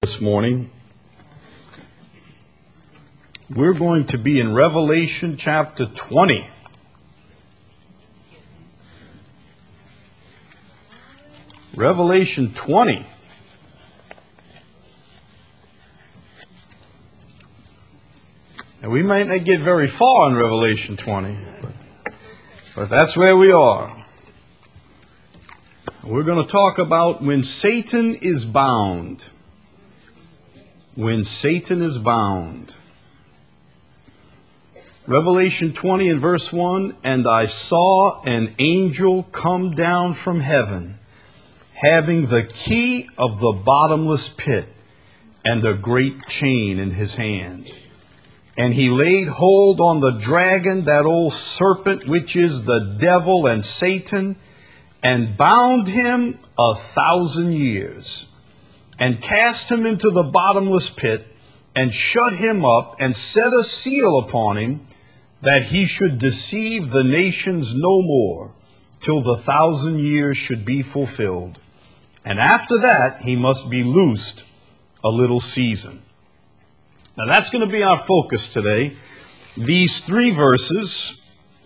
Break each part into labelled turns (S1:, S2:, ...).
S1: This morning, we're going to be in Revelation chapter 20. Revelation 20. And we might not get very far in Revelation 20, but that's where we are. We're going to talk about when Satan is bound. When Satan is bound. Revelation 20 and verse 1, "And I saw an angel come down from heaven, having the key of the bottomless pit and a great chain in his hand. And he laid hold on the dragon, that old serpent, which is the devil and Satan, and bound him 1,000 years. And cast him into the bottomless pit, and shut him up, and set a seal upon him, that he should deceive the nations no more, till the 1,000 years should be fulfilled. And after that, he must be loosed a little season." Now that's going to be our focus today. These three verses,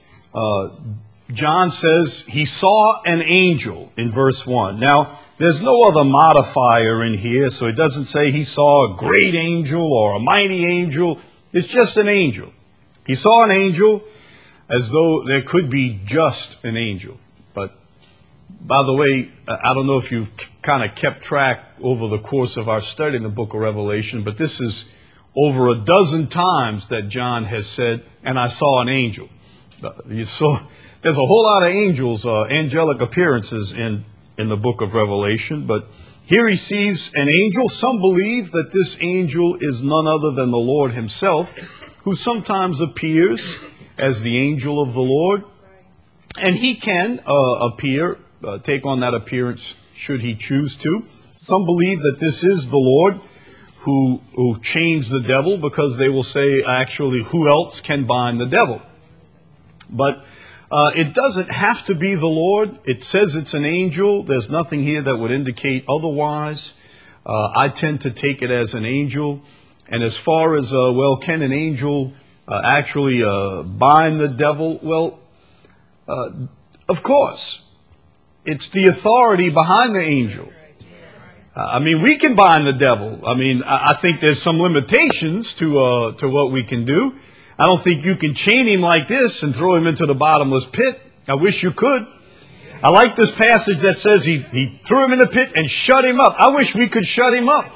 S1: John says he saw an angel in verse 1. Now, there's no other modifier in here, so it doesn't say he saw a great angel or a mighty angel. It's just an angel. He saw an angel as though there could be just an angel. But, by the way, I don't know if you've kind of kept track over the course of our study in the book of Revelation, but this is over a dozen times that John has said, "And I saw an angel." There's a whole lot of angels, angelic appearances in the book of Revelation, but here he sees an angel. Some believe that this angel is none other than the Lord himself, who sometimes appears as the angel of the Lord, and he can take on that appearance should he choose to. Some believe that this is the Lord who chains the devil, because they will say, actually, who else can bind the devil? But it doesn't have to be the Lord. It says it's an angel. There's nothing here that would indicate otherwise. I tend to take it as an angel. And as far as, can an angel actually bind the devil? Well, of course. It's the authority behind the angel. We can bind the devil. I think there's some limitations to what we can do. I don't think you can chain him like this and throw him into the bottomless pit. I wish you could. I like this passage that says he threw him in the pit and shut him up. I wish we could shut him up.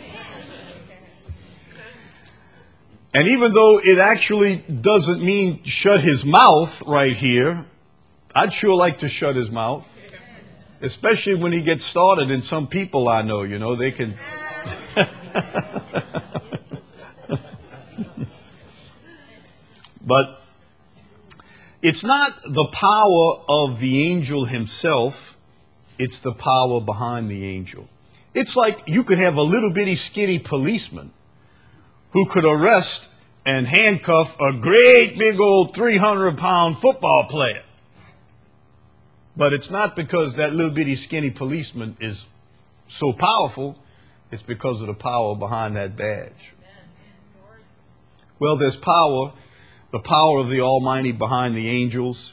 S1: And even though it actually doesn't mean shut his mouth right here, I'd sure like to shut his mouth. Especially when he gets started, and some people I know, they can... But it's not the power of the angel himself, it's the power behind the angel. It's like you could have a little bitty skinny policeman who could arrest and handcuff a great big old 300-pound football player. But it's not because that little bitty skinny policeman is so powerful, it's because of the power behind that badge. Well, there's power, the power of the Almighty behind the angels.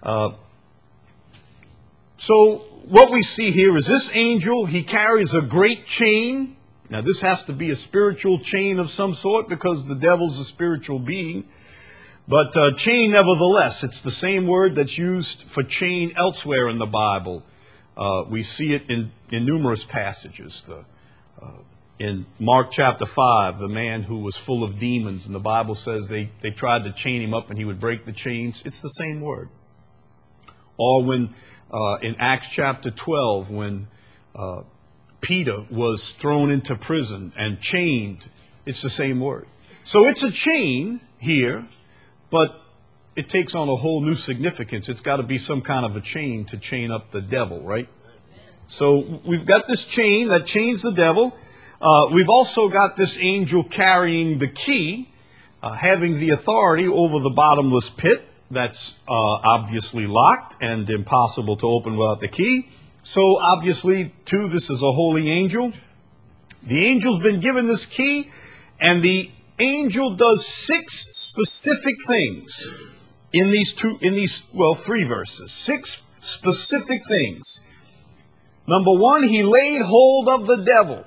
S1: So what we see here is this angel, he carries a great chain. Now this has to be a spiritual chain of some sort, because the devil's a spiritual being. But chain, nevertheless, it's the same word that's used for chain elsewhere in the Bible. We see it in numerous passages. In Mark chapter 5, the man who was full of demons, and the Bible says they tried to chain him up and he would break the chains. It's the same word. Or when in Acts chapter 12, when Peter was thrown into prison and chained, it's the same word. So it's a chain here. But it takes on a whole new significance. It's got to be some kind of a chain to chain up the devil, right? So we've got this chain that chains the devil. We've also got this angel carrying the key, having the authority over the bottomless pit. That's obviously locked and impossible to open without the key. So obviously, too, this is a holy angel. The angel's been given this key, and the angel does 6 specific things in these 3 verses. 6 specific things. Number 1, he laid hold of the devil.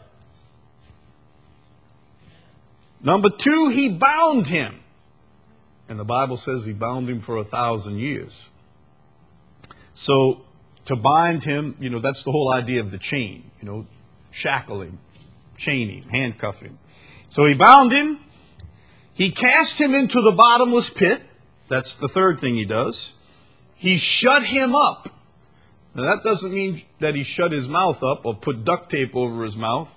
S1: Number 2, he bound him. And the Bible says he bound him for 1,000 years. So to bind him, that's the whole idea of the chain, shackling, chaining, handcuffing. So he bound him. He cast him into the bottomless pit. That's the 3rd thing he does. He shut him up. Now that doesn't mean that he shut his mouth up or put duct tape over his mouth.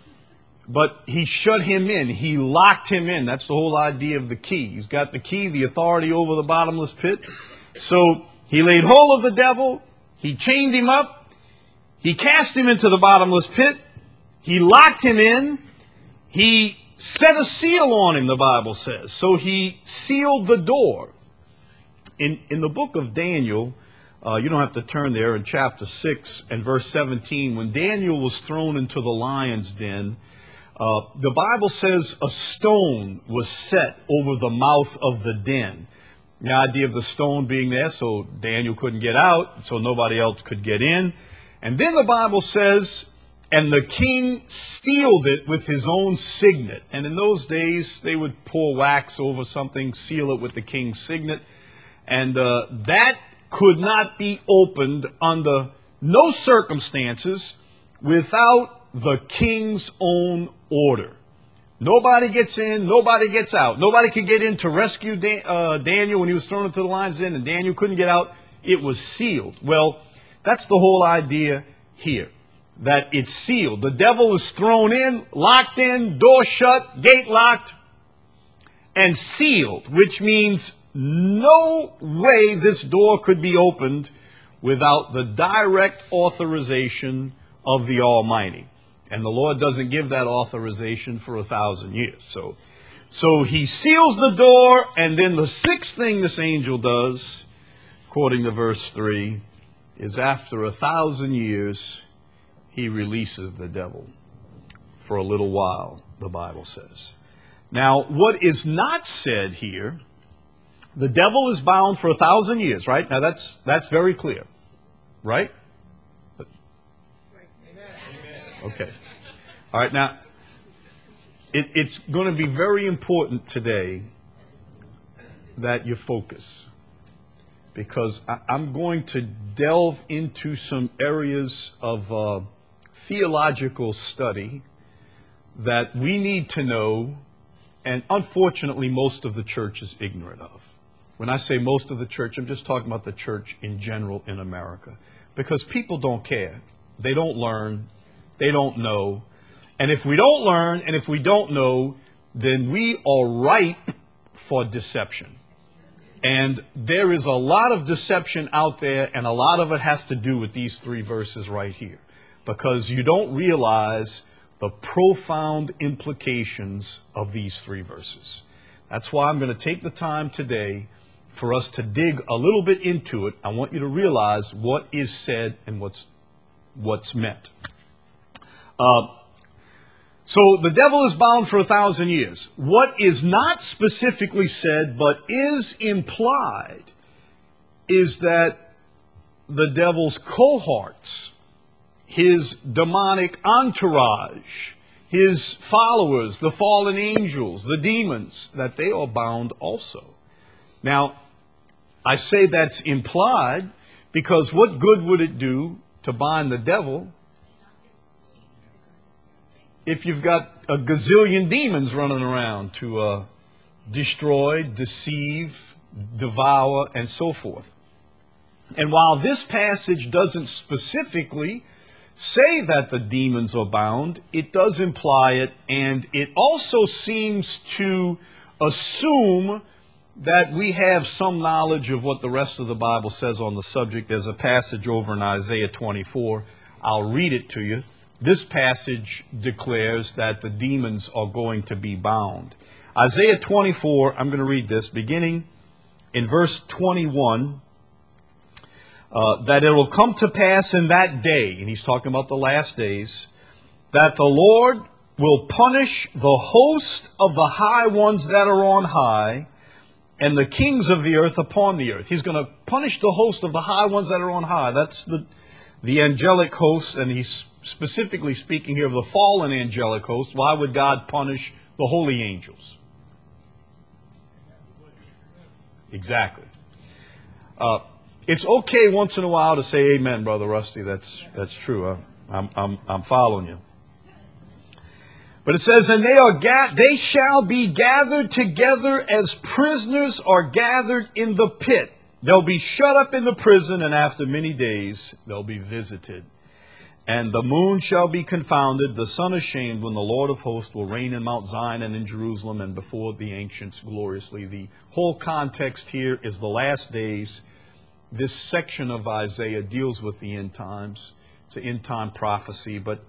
S1: But he shut him in. He locked him in. That's the whole idea of the key. He's got the key, the authority over the bottomless pit. So he laid hold of the devil. He chained him up. He cast him into the bottomless pit. He locked him in. He set a seal on him, the Bible says. So he sealed the door. In the book of Daniel, you don't have to turn there, in chapter 6 and verse 17, when Daniel was thrown into the lion's den, the Bible says a stone was set over the mouth of the den. The idea of the stone being there so Daniel couldn't get out, so nobody else could get in. And then the Bible says, and the king sealed it with his own signet. And in those days, they would pour wax over something, seal it with the king's signet. And that could not be opened under no circumstances without the king's own order. Nobody gets in, nobody gets out. Nobody could get in to rescue Daniel when he was thrown into the lion's den, and Daniel couldn't get out. It was sealed. Well, that's the whole idea here, that it's sealed. The devil is thrown in, locked in, door shut, gate locked, and sealed, which means no way this door could be opened without the direct authorization of the Almighty. And the Lord doesn't give that authorization for 1,000 years. So he seals the door, and then the 6th thing this angel does, according to verse 3, is after 1,000 years, he releases the devil for a little while, the Bible says. Now, what is not said here, the devil is bound for 1,000 years, right? Now, that's very clear, right? Okay. All right, now, it's going to be very important today that you focus, because I'm going to delve into some areas of theological study that we need to know, and unfortunately most of the church is ignorant of. When I say most of the church, I'm just talking about the church in general in America, because people don't care. They don't learn. They don't know. And if we don't learn and if we don't know, then we are ripe for deception. And there is a lot of deception out there, and a lot of it has to do with these 3 verses right here, because you don't realize the profound implications of these 3 verses. That's why I'm going to take the time today for us to dig a little bit into it. I want you to realize what is said and what's meant. So the devil is bound for 1,000 years. What is not specifically said but is implied is that the devil's cohorts, his demonic entourage, his followers, the fallen angels, the demons, that they are bound also. Now, I say that's implied because what good would it do to bind the devil if you've got a gazillion demons running around to destroy, deceive, devour, and so forth? And while this passage doesn't specifically say that the demons are bound, it does imply it, and it also seems to assume that we have some knowledge of what the rest of the Bible says on the subject. There's a passage over in Isaiah 24. I'll read it to you. This passage declares that the demons are going to be bound. Isaiah 24, I'm going to read this, beginning in verse 21, that it will come to pass in that day, and he's talking about the last days, that the Lord will punish the host of the high ones that are on high, and the kings of the earth upon the earth. He's going to punish the host of the high ones that are on high. That's the angelic host, and he's specifically speaking here of the fallen angelic host. Why would God punish the holy angels? Exactly. It's okay once in a while to say amen, Brother Rusty. That's true. I'm following you. But it says, and they shall be gathered together as prisoners are gathered in the pit. They'll be shut up in the prison, and after many days they'll be visited. And the moon shall be confounded, the sun ashamed, when the Lord of hosts will reign in Mount Zion and in Jerusalem and before the ancients gloriously. The whole context here is the last days. This section of Isaiah deals with the end times. It's an end time prophecy. But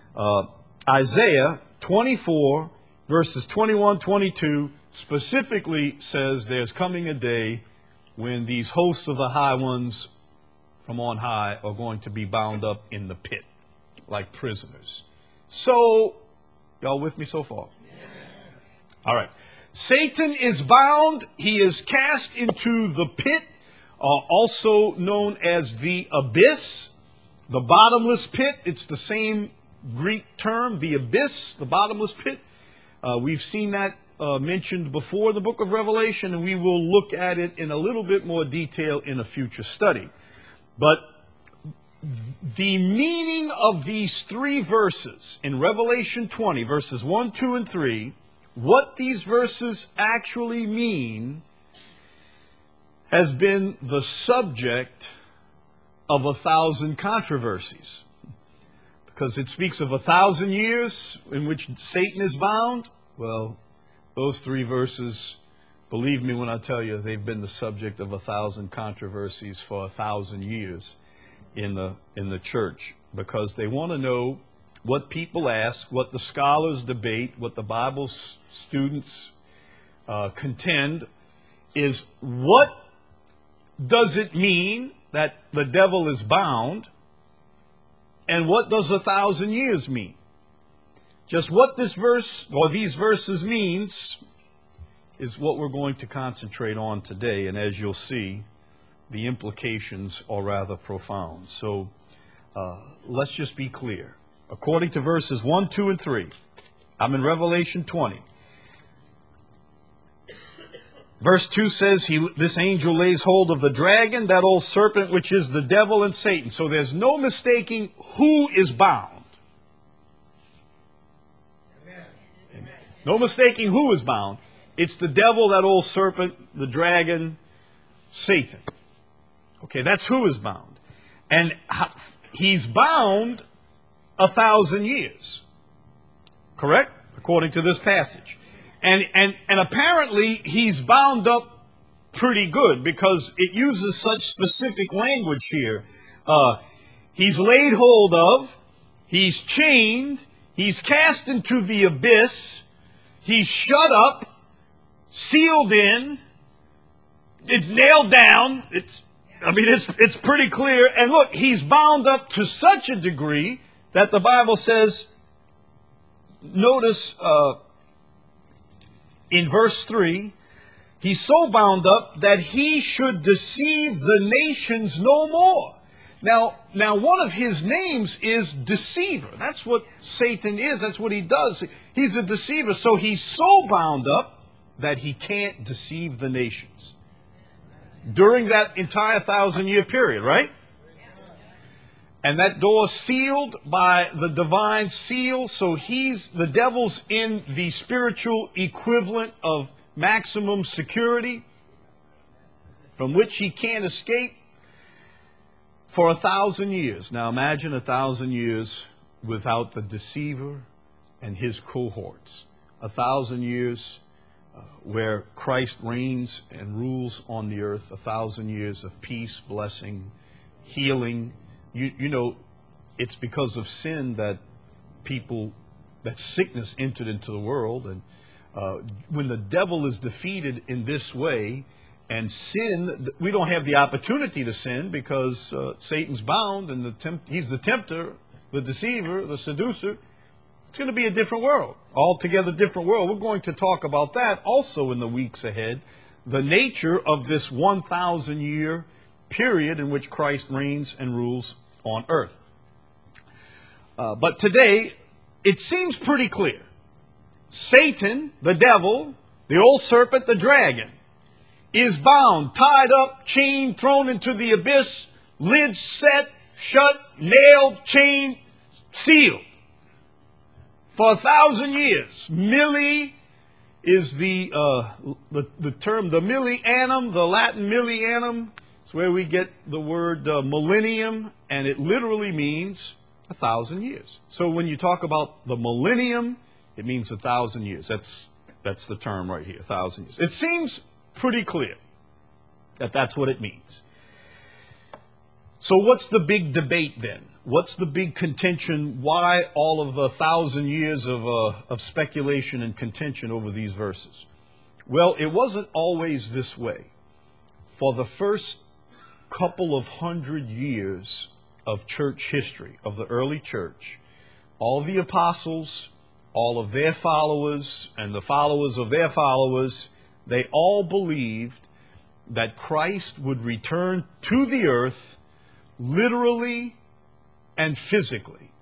S1: Isaiah 24, verses 21, 22, specifically says there's coming a day when these hosts of the high ones from on high are going to be bound up in the pit like prisoners. So, y'all with me so far? All right. Satan is bound. He is cast into the pit, also known as the abyss, the bottomless pit. It's the same Greek term, the abyss, the bottomless pit. We've seen that mentioned before in the book of Revelation, and we will look at it in a little bit more detail in a future study. But the meaning of these three verses in Revelation 20, verses 1, 2, and 3, what these verses actually mean has been the subject of 1,000 controversies. Because it speaks of 1,000 years in which Satan is bound. Well, those three verses, believe me when I tell you, they've been the subject of 1,000 controversies for 1,000 years in the church. Because they want to know what people ask, what the scholars debate, what the Bible students contend, is what does it mean that the devil is bound? And what does 1,000 years mean? Just what this verse or these verses means is what we're going to concentrate on today. And as you'll see, the implications are rather profound. So let's just be clear. According to verses 1, 2, and 3, I'm in Revelation 20. Verse 2 says, this angel lays hold of the dragon, that old serpent, which is the devil and Satan. So there's no mistaking who is bound. Amen. No mistaking who is bound. It's the devil, that old serpent, the dragon, Satan. Okay, that's who is bound. And he's bound 1,000 years. Correct? According to this passage. And apparently he's bound up pretty good because it uses such specific language here. He's laid hold of, he's chained, he's cast into the abyss, he's shut up, sealed in, it's nailed down. It's pretty clear. And look, he's bound up to such a degree that the Bible says, notice, in verse 3, he's so bound up that he should deceive the nations no more. Now, one of his names is deceiver. That's what Satan is. That's what he does. He's a deceiver. So he's so bound up that he can't deceive the nations during that entire 1,000-year period, right? And that door sealed by the divine seal, so the devil's in the spiritual equivalent of maximum security from which he can't escape for 1,000 years. Now imagine 1,000 years without the deceiver and his cohorts. 1,000 years where Christ reigns and rules on the earth. 1,000 years of peace, blessing, healing. You know, it's because of sin that sickness entered into the world. And when the devil is defeated in this way, and sin, we don't have the opportunity to sin because Satan's bound and he's the tempter, the deceiver, the seducer. It's going to be a different world, altogether different world. We're going to talk about that also in the weeks ahead, the nature of this 1,000-year period in which Christ reigns and rules on earth. But today, it seems pretty clear. Satan, the devil, the old serpent, the dragon, is bound, tied up, chained, thrown into the abyss, lid set, shut, nailed, chained, sealed. For 1,000 years. Milli is the term, the millennium, the Latin millennium. It's where we get the word millennium, and it literally means 1,000 years. So when you talk about the millennium, it means 1,000 years. That's the term right here, 1,000 years. It seems pretty clear that that's what it means. So what's the big debate then? What's the big contention? Why all of the 1,000 years of speculation and contention over these verses? Well, it wasn't always this way. For the first couple of 100 years of church history, of the early church, all the apostles, all of their followers, and the followers of their followers, they all believed that Christ would return to the earth literally and physically.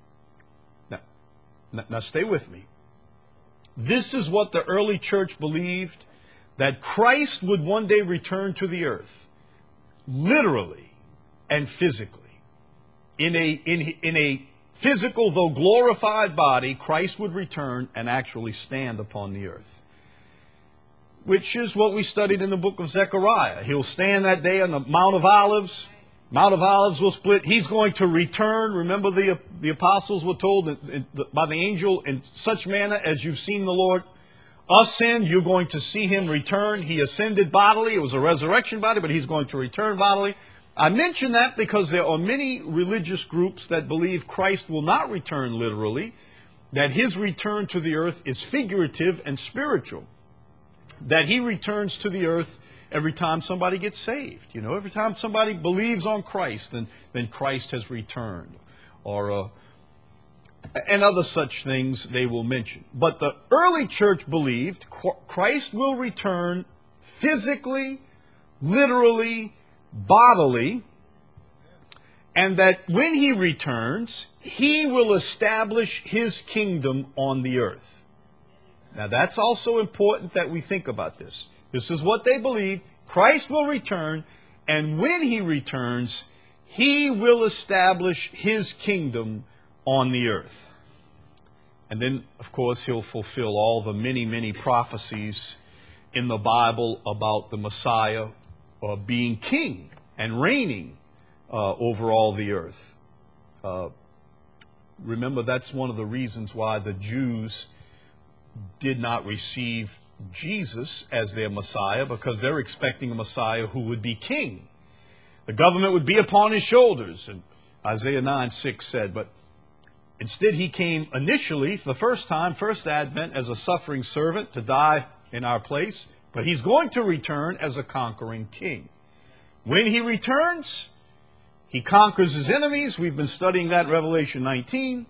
S1: Now stay with me. This is what the early church believed, that Christ would one day return to the earth, literally and physically. In a physical, though glorified body, Christ would return and actually stand upon the earth. Which is what we studied in the book of Zechariah. He'll stand that day on the Mount of Olives. Mount of Olives will split. He's going to return. Remember the apostles were told by the angel, in such manner as you've seen the Lord ascend, you're going to see him return. He ascended bodily. It was a resurrection body, but he's going to return bodily. I mention that because there are many religious groups that believe Christ will not return literally, that his return to the earth is figurative and spiritual, that he returns to the earth every time somebody gets saved. You know, every time somebody believes on Christ, then Christ has returned. Or and other such things they will mention. But the early church believed Christ will return physically, literally, bodily, and that when he returns, he will establish his kingdom on the earth. Now that's also important that we think about this. This is what they believe. Christ will return, and when he returns, he will establish his kingdom on the earth. And then, of course, he'll fulfill all the many, many prophecies in the Bible about the Messiah being king and reigning over all the earth. Remember, that's one of the reasons why the Jews did not receive Jesus as their Messiah, because they're expecting a Messiah who would be king. The government would be upon his shoulders, and Isaiah 9:6 said, but instead he came initially, for the first time, first advent, as a suffering servant to die in our place, but he's going to return as a conquering king. When he returns, he conquers his enemies. We've been studying that in Revelation 19.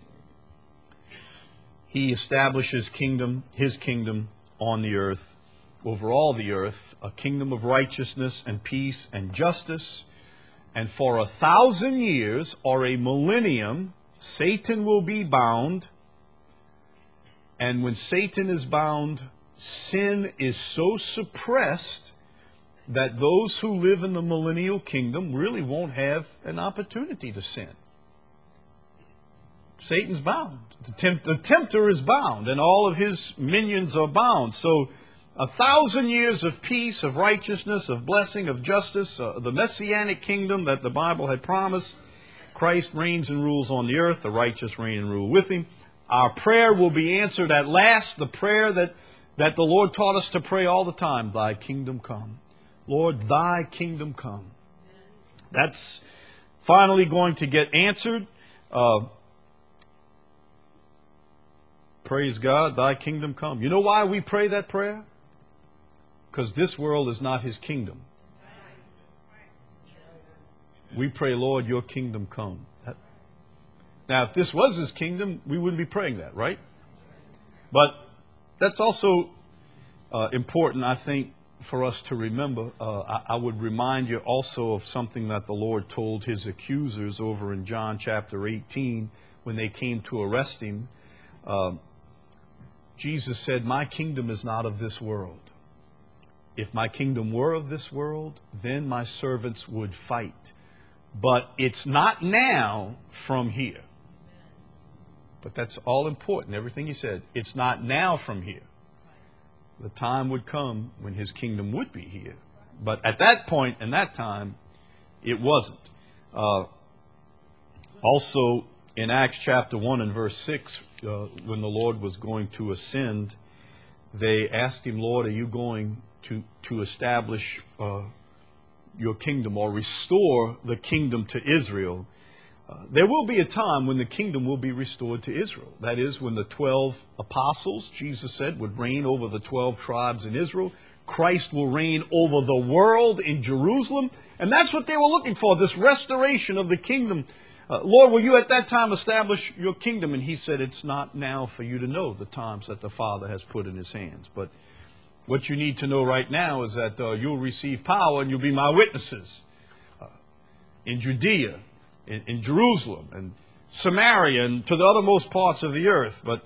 S1: He establishes his kingdom on the earth, over all the earth, a kingdom of righteousness and peace and justice. And for 1,000 years, or a millennium, Satan will be bound. And when Satan is bound, sin is so suppressed that those who live in the millennial kingdom really won't have an opportunity to sin. Satan's bound. The tempter is bound, and all of his minions are bound. So 1,000 years of peace, of righteousness, of blessing, of justice, the messianic kingdom that the Bible had promised. Christ reigns and rules on the earth. The righteous reign and rule with him. Our prayer will be answered at last. The prayer that the Lord taught us to pray all the time. Thy kingdom come. Lord, thy kingdom come. That's finally going to get answered. Praise God, thy kingdom come. You know why we pray that prayer? Because this world is not his kingdom. We pray, Lord, your kingdom come. Now, if this was his kingdom, we wouldn't be praying that, right? But that's also important, I think, for us to remember. I would remind you also of something that the Lord told his accusers over in John chapter 18 when they came to arrest him. Jesus said, "My kingdom is not of this world. If my kingdom were of this world, then my servants would fight. But it's not now from here." But that's all important, everything he said. It's not now from here. The time would come when his kingdom would be here. But at that point and that time, it wasn't. Also, in Acts chapter 1 and verse 6, when the Lord was going to ascend, they asked him, "Lord, are you going to establish your kingdom or restore the kingdom to Israel?" There will be a time when the kingdom will be restored to Israel. That is, when the 12 apostles, Jesus said, would reign over the 12 tribes in Israel. Christ will reign over the world in Jerusalem. And that's what they were looking for, this restoration of the kingdom. Lord, will you at that time establish your kingdom? And he said, it's not now for you to know the times that the Father has put in his hands. But what you need to know right now is that you'll receive power and you'll be my witnesses in Judea, in Jerusalem, and Samaria, and to the uttermost parts of the earth. But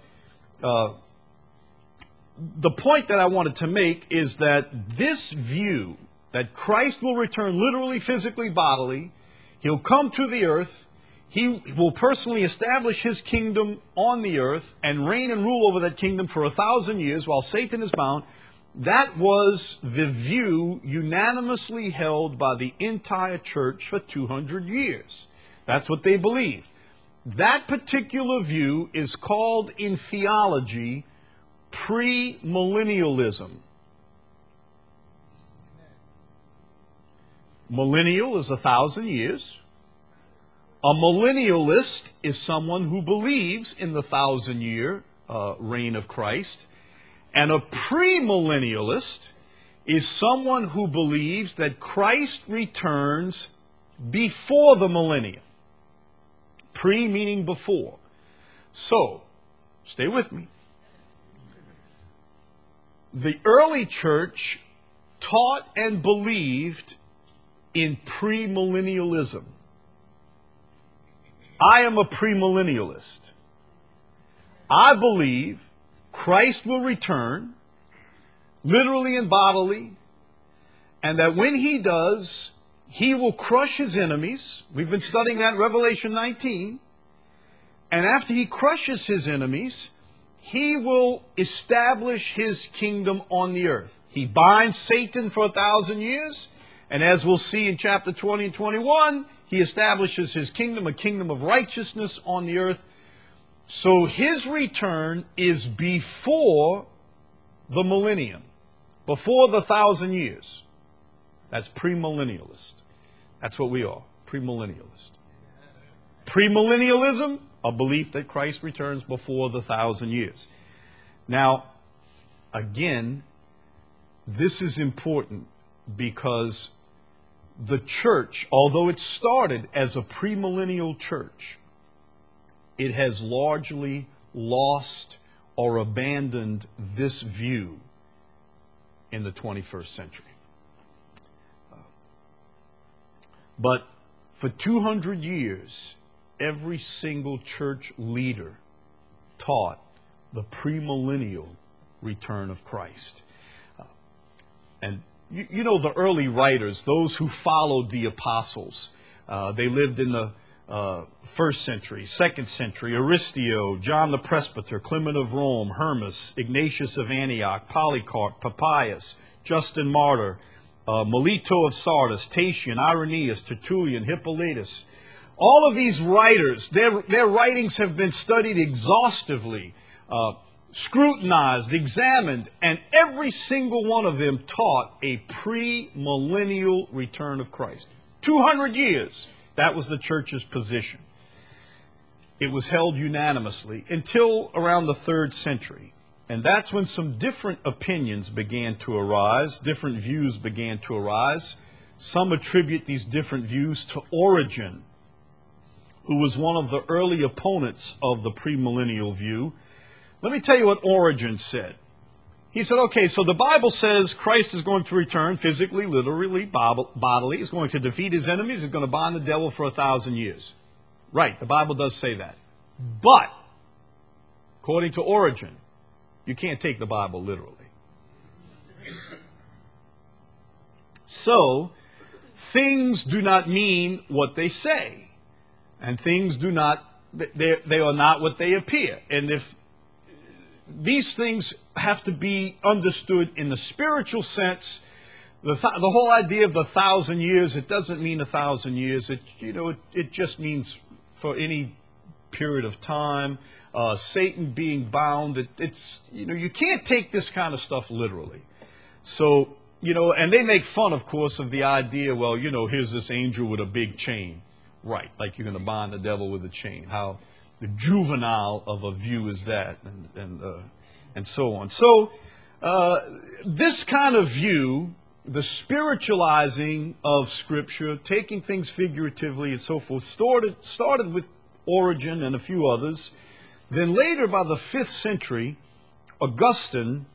S1: the point that I wanted to make is that this view that Christ will return literally, physically, bodily, he'll come to the earth, he will personally establish his kingdom on the earth and reign and rule over that kingdom for 1,000 years while Satan is bound. That was the view unanimously held by the entire church for 200 years. That's what they believed. That particular view is called in theology premillennialism. Millennial is 1,000 years. A millennialist is someone who believes in the 1,000-year reign of Christ. And a premillennialist is someone who believes that Christ returns before the millennium. Pre meaning before. So, stay with me. The early church taught and believed in premillennialism. I am a premillennialist. I believe Christ will return, literally and bodily, and that when he does, he will crush his enemies. We've been studying that in Revelation 19. And after he crushes his enemies, he will establish his kingdom on the earth. He binds Satan for 1,000 years. And as we'll see in chapter 20 and 21, he establishes his kingdom, a kingdom of righteousness on the earth. So his return is before the millennium, before the 1,000 years. That's premillennialist. That's what we are, premillennialist. Premillennialism, a belief that Christ returns before the 1,000 years. Now, again, this is important because the church, although it started as a premillennial church, it has largely lost or abandoned this view in the 21st century. But for 200 years, every single church leader taught the premillennial return of Christ. And you know the early writers, those who followed the apostles, they lived in the 1st century, 2nd century, Aristio, John the Presbyter, Clement of Rome, Hermas, Ignatius of Antioch, Polycarp, Papias, Justin Martyr, Melito of Sardis, Tatian, Irenaeus, Tertullian, Hippolytus. All of these writers, their writings have been studied exhaustively, scrutinized, examined, and every single one of them taught a pre-millennial return of Christ. 200 years, that was the church's position. It was held unanimously until around the 3rd century. And that's when some different opinions began to arise, different views began to arise. Some attribute these different views to Origen, who was one of the early opponents of the premillennial view. Let me tell you what Origen said. He said, okay, so the Bible says Christ is going to return physically, literally, bodily. He's going to defeat his enemies. He's going to bind the devil for 1,000 years. Right, the Bible does say that. But, according to Origen, you can't take the Bible literally. So, things do not mean what they say. And things do not, they are not what they appear. And if these things have to be understood in the spiritual sense, the whole idea of the 1,000 years, it doesn't mean 1,000 years. It just means for any period of time. Satan being bound, you can't take this kind of stuff literally. So, and they make fun, of course, of the idea, well, here's this angel with a big chain. Right, like you're going to bind the devil with a chain. How the juvenile of a view is that, and so on. So, this kind of view, the spiritualizing of Scripture, taking things figuratively and so forth, started with Origen and a few others. Then later, by the 5th century, Augustine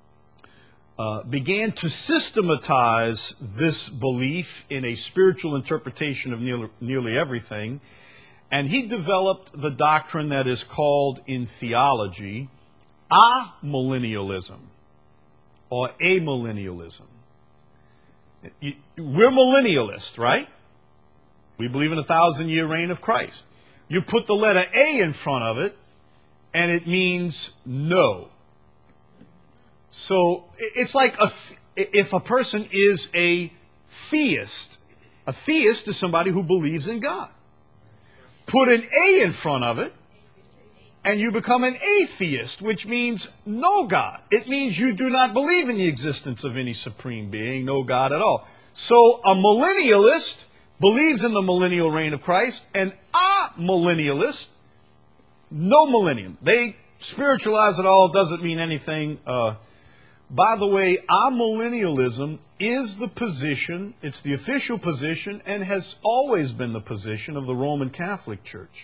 S1: began to systematize this belief in a spiritual interpretation of nearly everything. And he developed the doctrine that is called in theology amillennialism or amillennialism. We're millennialists, right? We believe in a 1,000-year reign of Christ. You put the letter A in front of it, and it means no. So it's like if a person is a theist is somebody who believes in God. Put an A in front of it, and you become an atheist, which means no God. It means you do not believe in the existence of any supreme being, no God at all. So a millennialist believes in the millennial reign of Christ, and a millennialist, no millennium. They spiritualize it all, doesn't mean anything. By the way, amillennialism is the position, it's the official position, and has always been the position of the Roman Catholic Church.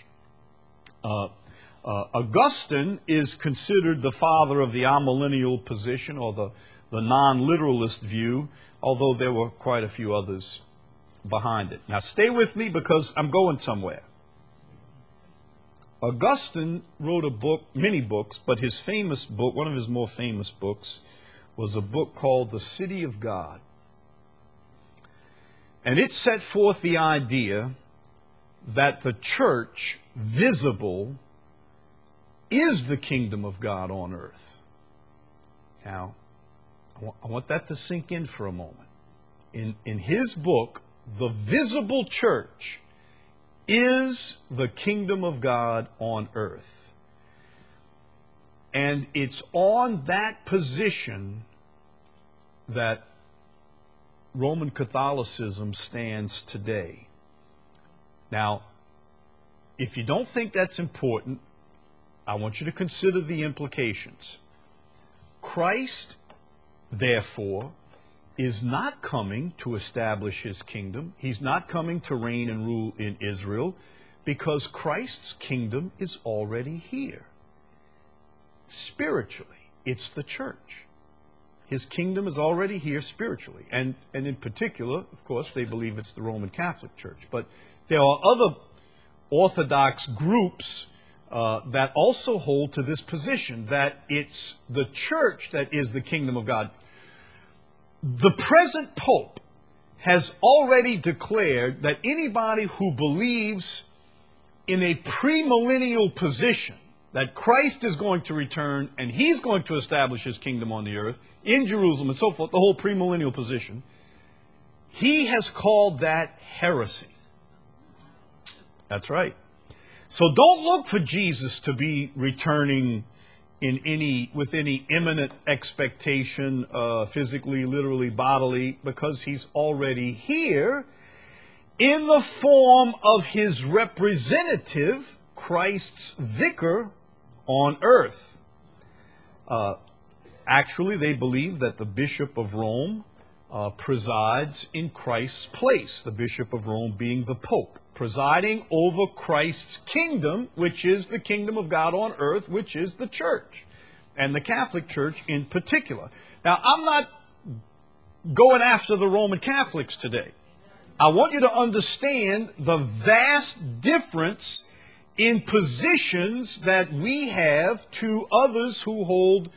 S1: Augustine is considered the father of the amillennial position, or the non-literalist view, although there were quite a few others behind it. Now stay with me because I'm going somewhere. Augustine wrote a book, many books, but his famous book, one of his more famous books, was a book called The City of God. And it set forth the idea that the church, visible, is the kingdom of God on earth. Now, I want that to sink in for a moment. In his book, the visible church is the kingdom of God on earth. And it's on that position that Roman Catholicism stands today. Now, if you don't think that's important, I want you to consider the implications. Christ, therefore, is not coming to establish his kingdom. He's not coming to reign and rule in Israel because Christ's kingdom is already here. Spiritually, it's the church. His kingdom is already here spiritually. And in particular, of course, they believe it's the Roman Catholic Church. But there are other Orthodox groups that also hold to this position, that it's the church that is the kingdom of God. The present Pope has already declared that anybody who believes in a premillennial position, that Christ is going to return and he's going to establish his kingdom on the earth, in Jerusalem and so forth, the whole premillennial position, he has called that heresy. That's right. So don't look for Jesus to be returning with any imminent expectation, physically, literally, bodily, because he's already here in the form of his representative, Christ's vicar on earth. Actually, they believe that the Bishop of Rome presides in Christ's place, the Bishop of Rome being the Pope, presiding over Christ's kingdom, which is the kingdom of God on earth, which is the church. and the Catholic Church in particular. Now, I'm not going after the Roman Catholics today. I want you to understand the vast difference in positions that we have to others who hold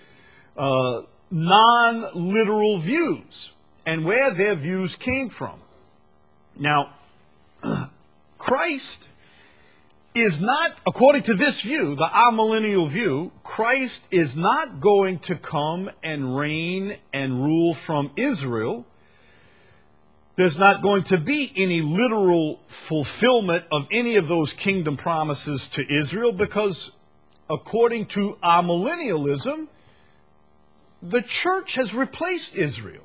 S1: non-literal views and where their views came from. Now, Christ is not, according to this view, the amillennial view, Christ is not going to come and reign and rule from Israel. There's not going to be any literal fulfillment of any of those kingdom promises to Israel because, according to amillennialism, the church has replaced Israel.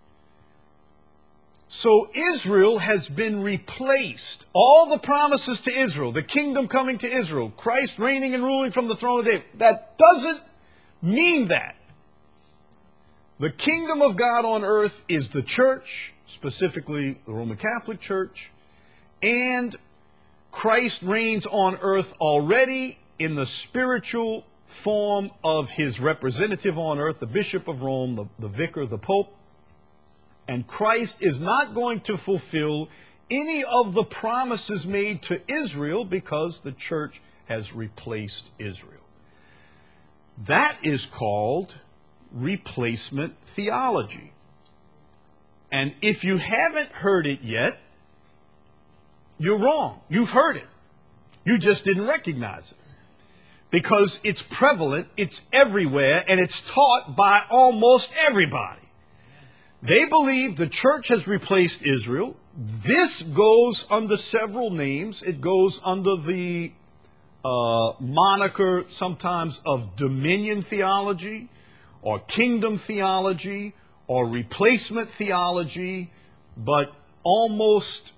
S1: So Israel has been replaced. All the promises to Israel, the kingdom coming to Israel, Christ reigning and ruling from the throne of David, that doesn't mean that. The kingdom of God on earth is the church, specifically the Roman Catholic Church, and Christ reigns on earth already in the spiritual form of his representative on earth, the Bishop of Rome, the Vicar, the Pope. And Christ is not going to fulfill any of the promises made to Israel because the church has replaced Israel. That is called replacement theology. And if you haven't heard it yet, you're wrong. You've heard it. You just didn't recognize it. Because it's prevalent, it's everywhere, and it's taught by almost everybody. They believe the church has replaced Israel. This goes under several names. It goes under the moniker sometimes of dominion theology or kingdom theology or replacement theology, but almost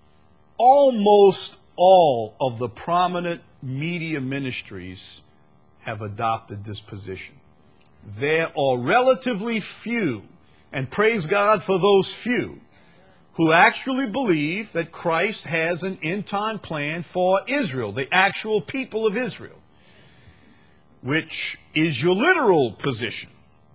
S1: all of the prominent media ministries have adopted this position. There are relatively few, and praise God for those few, who actually believe that Christ has an end-time plan for Israel, the actual people of Israel, which is your literal position.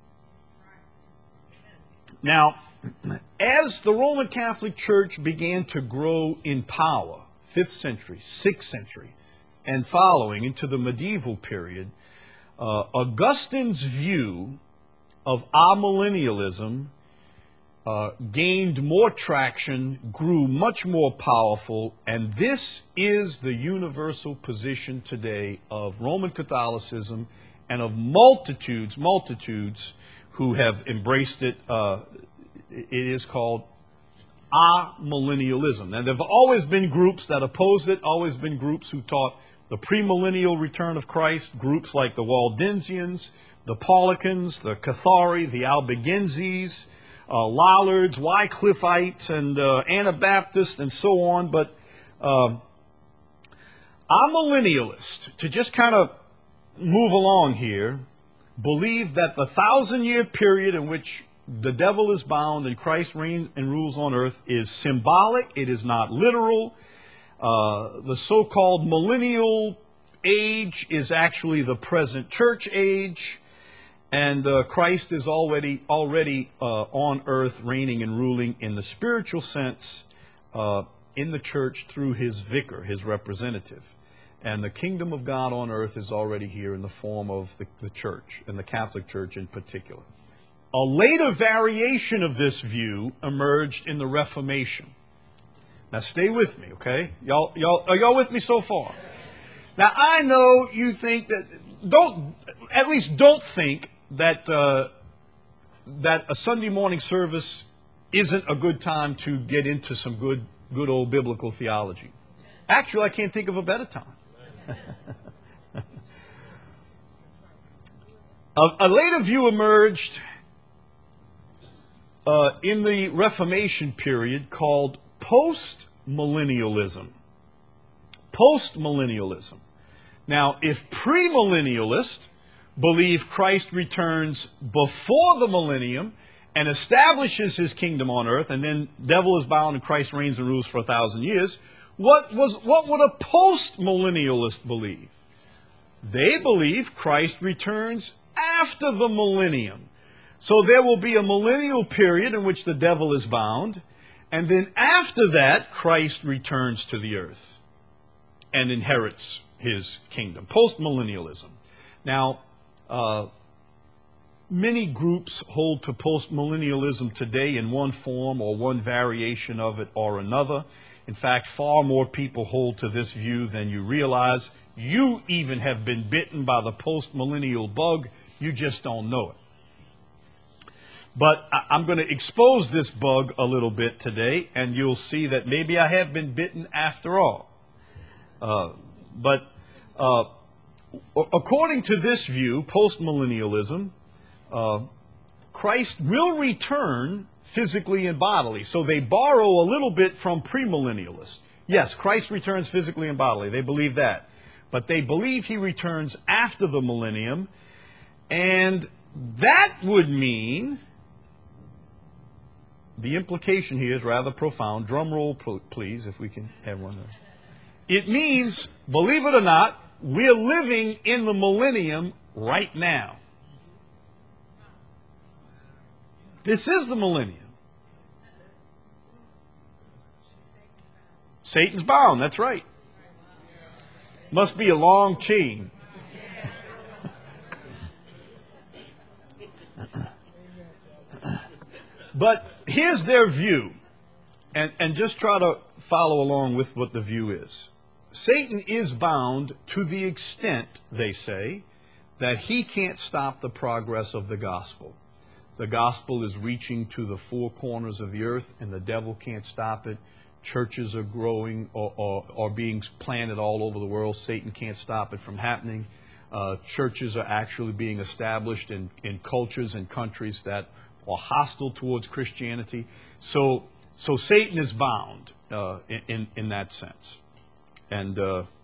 S1: Now, as the Roman Catholic Church began to grow in power, 5th century, 6th century, and following into the medieval period, Augustine's view of amillennialism gained more traction, grew much more powerful, and this is the universal position today of Roman Catholicism and of multitudes who have embraced it. It is called amillennialism. And there have always been groups that opposed it, always been groups who taught the premillennial return of Christ, groups like the Waldensians, the Paulicians, the Cathari, the Albigenses, Lollards, Wycliffites, and Anabaptists, and so on. But amillennialists, to just kind of move along here, believe that the 1,000-year period in which the devil is bound and Christ reigns and rules on earth is symbolic. It is not literal. The so-called millennial age is actually the present church age. And Christ is already on earth reigning and ruling in the spiritual sense in the church through his vicar, his representative. And the kingdom of God on earth is already here in the form of the church, and the Catholic Church in particular. A later variation of this view emerged in the Reformation. Now stay with me, okay? Are y'all with me so far? Now I know you think that, don't think that that a Sunday morning service isn't a good time to get into some good old biblical theology. Actually, I can't think of a better time. A later view emerged in the Reformation period called postmillennialism. Postmillennialism. Now, if premillennialists believe Christ returns before the millennium and establishes his kingdom on earth, and then devil is bound and Christ reigns and rules for 1,000 years, what would a postmillennialist believe? They believe Christ returns after the millennium. So there will be a millennial period in which the devil is bound, and then after that, Christ returns to the earth and inherits his kingdom. Postmillennialism. Now, many groups hold to postmillennialism today in one form or one variation of it or another. In fact, far more people hold to this view than you realize. You even have been bitten by the postmillennial bug. You just don't know it. But I'm going to expose this bug a little bit today, and you'll see that maybe I have been bitten after all. According to this view, postmillennialism, Christ will return physically and bodily. So they borrow a little bit from premillennialists. Yes, Christ returns physically and bodily. They believe that. But they believe he returns after the millennium. And that would mean, the implication here is rather profound. Drum roll, please, if we can have one there. It means, believe it or not, we're living in the millennium right now. This is the millennium. Satan's bound, that's right. Must be a long chain. But here's their view, and just try to follow along with what the view is. Satan is bound to the extent, they say, that he can't stop the progress of the gospel. The gospel is reaching to the four corners of the earth, and the devil can't stop it. Churches are growing or being planted all over the world. Satan can't stop it from happening. Churches are actually being established in cultures and countries that are hostile towards Christianity. So Satan is bound in that sense. And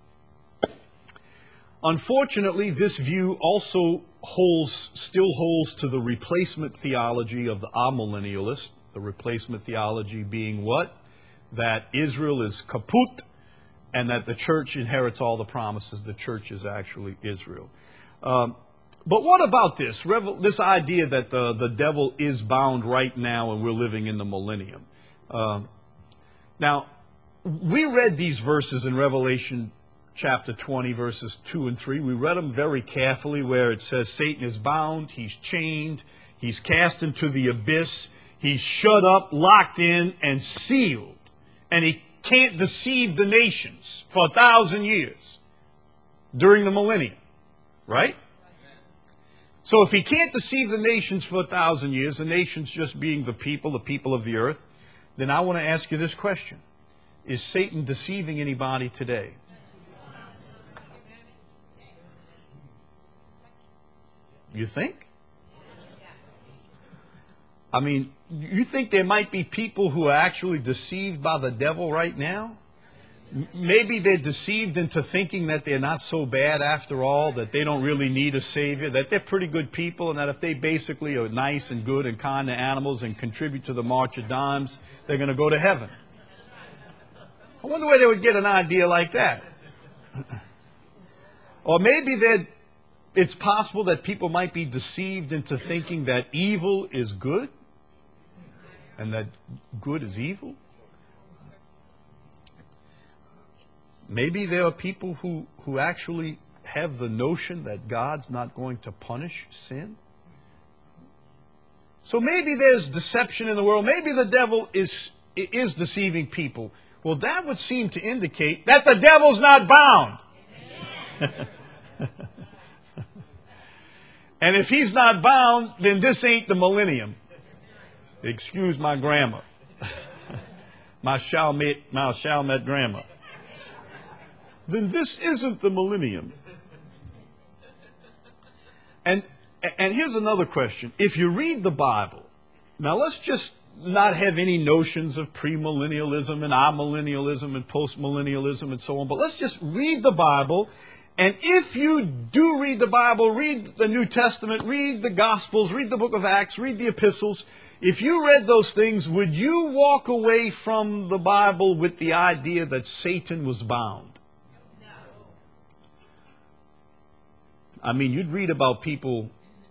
S1: unfortunately, this view also still holds to the replacement theology of the amillennialist. The replacement theology being what? That Israel is kaput, and that the church inherits all the promises. The church is actually Israel. But what about this? This idea that the devil is bound right now and we're living in the millennium. Now, we read these verses in Revelation chapter 20, verses 2 and 3. We read them very carefully where it says Satan is bound, he's chained, he's cast into the abyss, he's shut up, locked in, and sealed. And he can't deceive the nations for 1,000 years during the millennium. Right? So if he can't deceive the nations for 1,000 years, the nations just being the people of the earth, then I want to ask you this question. Is Satan deceiving anybody today? You think? I mean, you think there might be people who are actually deceived by the devil right now? Maybe they're deceived into thinking that they're not so bad after all, that they don't really need a savior, that they're pretty good people, and that if they basically are nice and good and kind to animals and contribute to the March of Dimes, they're going to go to heaven. I wonder where they would get an idea like that. Or maybe it's possible that people might be deceived into thinking that evil is good and that good is evil. Maybe there are people who actually have the notion that God's not going to punish sin. So maybe there's deception in the world. Maybe the devil is deceiving people. Well, that would seem to indicate that the devil's not bound. And if he's not bound, then this ain't the millennium. Excuse my grammar. my Chalmette grammar. Then this isn't the millennium. And here's another question. If you read the Bible, now let's just not have any notions of premillennialism and amillennialism and postmillennialism and so on, but let's just read the Bible. And if you do read the Bible, read the New Testament, read the Gospels, read the book of Acts, read the epistles, if you read those things, would you walk away from the Bible with the idea that Satan was bound? I mean, you'd read about people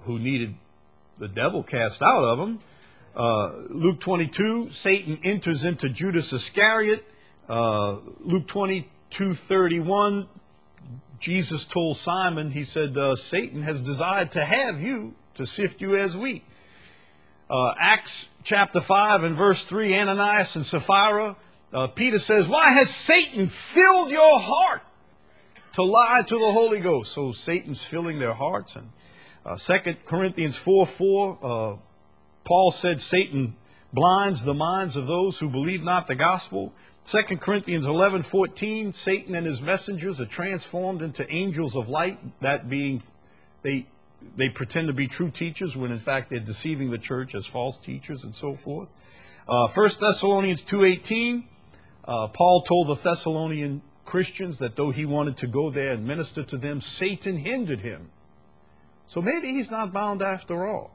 S1: who needed the devil cast out of him. Luke 22, Satan enters into Judas Iscariot. Luke 22:31, Jesus told Simon, he said, Satan has desired to have you, to sift you as wheat. Acts chapter 5 and verse 3, Ananias and Sapphira, Peter says, why has Satan filled your heart to lie to the Holy Ghost? So Satan's filling their hearts. And 2 Corinthians 4:4, Paul said Satan blinds the minds of those who believe not the gospel. 2 Corinthians 11:14, Satan and his messengers are transformed into angels of light, that being, they pretend to be true teachers when in fact they're deceiving the church as false teachers and so forth. 1 Thessalonians 2:18, Paul told the Thessalonian Christians that though he wanted to go there and minister to them, Satan hindered him. So maybe he's not bound after all.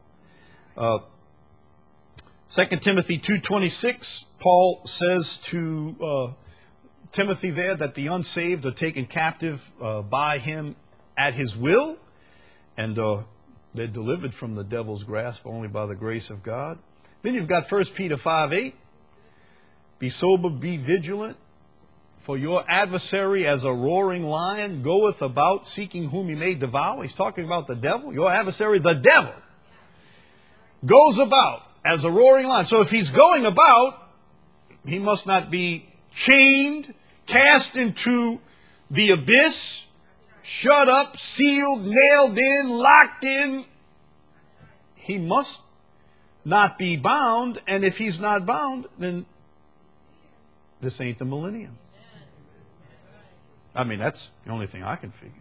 S1: 2 Timothy 2:26, Paul says to Timothy there that the unsaved are taken captive by him at his will, and they're delivered from the devil's grasp only by the grace of God. Then you've got 1 Peter 5:8, be sober, be vigilant, for your adversary as a roaring lion goeth about seeking whom he may devour. He's talking about the devil. Your adversary, the devil, goes about as a roaring lion. So if he's going about, he must not be chained, cast into the abyss, shut up, sealed, nailed in, locked in. He must not be bound, and if he's not bound, then this ain't the millennium. I mean, that's the only thing I can figure.